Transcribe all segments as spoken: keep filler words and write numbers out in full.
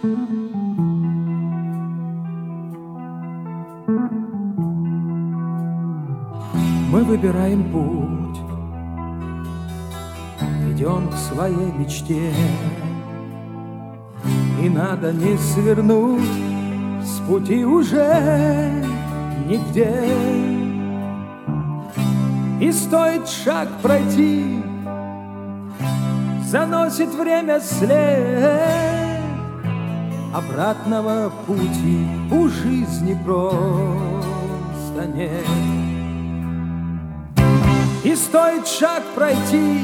Мы выбираем путь, идем к своей мечте, и надо не свернуть с пути уже нигде. И стоит шаг пройти, заносит время след, обратного пути у жизни просто нет. И стоит шаг пройти,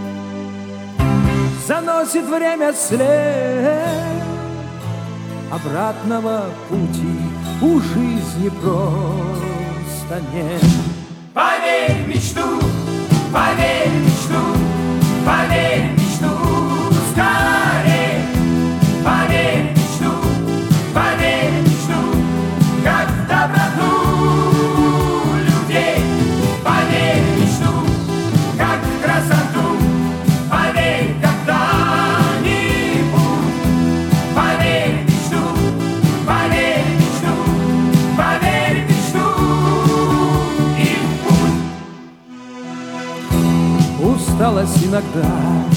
заносит время след, обратного пути у жизни просто нет. Поверь в мечту, поверь в мечту, поверь в мечту, скорее. Поверь в мечту, поверь в мечту, как в доброту людей. Поверь в мечту, как в красоту, поверь когда-нибудь. Поверь в мечту, поверь в мечту, поверь в мечту и в путь. Усталость иногда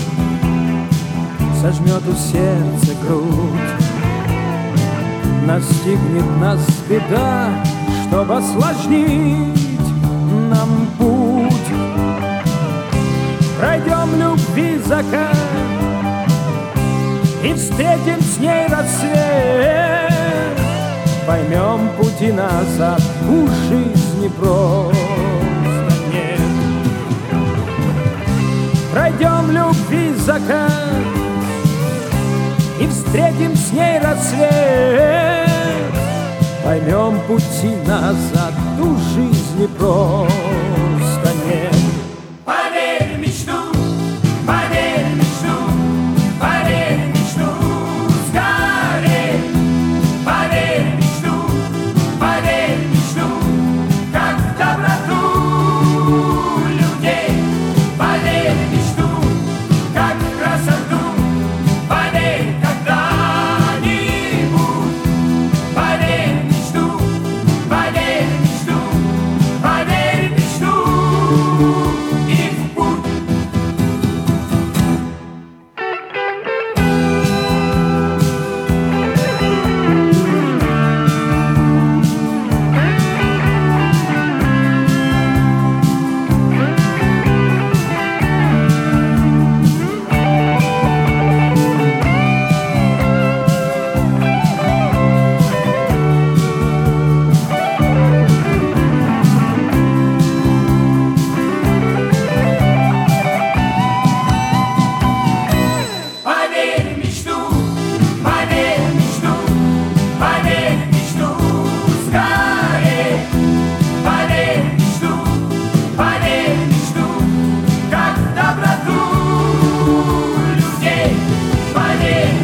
сожмет у сердца грудь, настигнет нас беда, чтобы осложнить нам путь. Пройдем любви закат и встретим с ней рассвет, поймем пути назад у жизни просто нет. Пройдем любви закат и встретим с ней рассвет, поймем пути назад у жизни просто нет. Поверь в мечту, поверь в мечту, поверь в мечту, скорее. Поверь в мечту, поверь в мечту, как в доброту людей. Поверь в мечту, как в красоту, поверь когда-нибудь. Поверь в мечту, поверь в мечту, поверь в мечту и в путь. Поверь в мечту, поверь в мечту, поверь в мечту, скорее. Поверь в мечту, поверь в мечту, как в доброту людей. Поверь